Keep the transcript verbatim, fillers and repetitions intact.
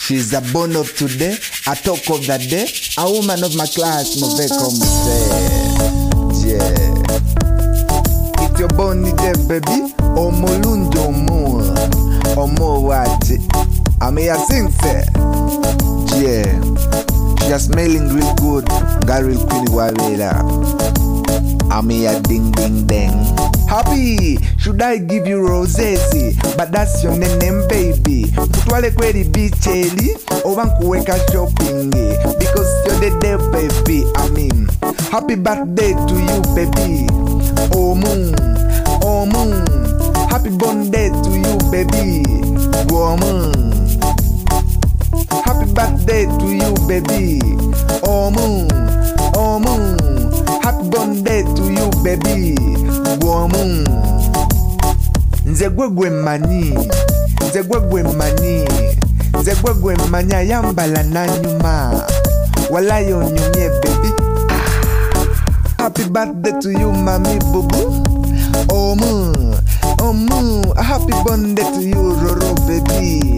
She's a bone of today, a talk of the day, a woman of my class, my very come say, yeah. If you're born today, baby, omo lundo mo, omo wati. I may I sing say, yeah. She's smelling real good, got real queen warrior. I may a ding ding ding. Happy, should I give you rosesi? But that's your name, baby. Kutwale kweli bicheli, owankuweka shopping. Because you're the day, baby. I mean, happy birthday to you, baby. Oh moon, oh moon. Happy birthday to you, baby. Go moon. Happy birthday to you, baby. Oh moon, oh moon. Happy birthday to you, baby. Woman. Nze gwegwe mani. Nze gwegwe mani. Nze gwegwe mani ayambala na nyuma. Wala yo nyumye, baby. Happy birthday to you, mami bubu. Oh moon, oh moon. Happy birthday to you, Roro, baby.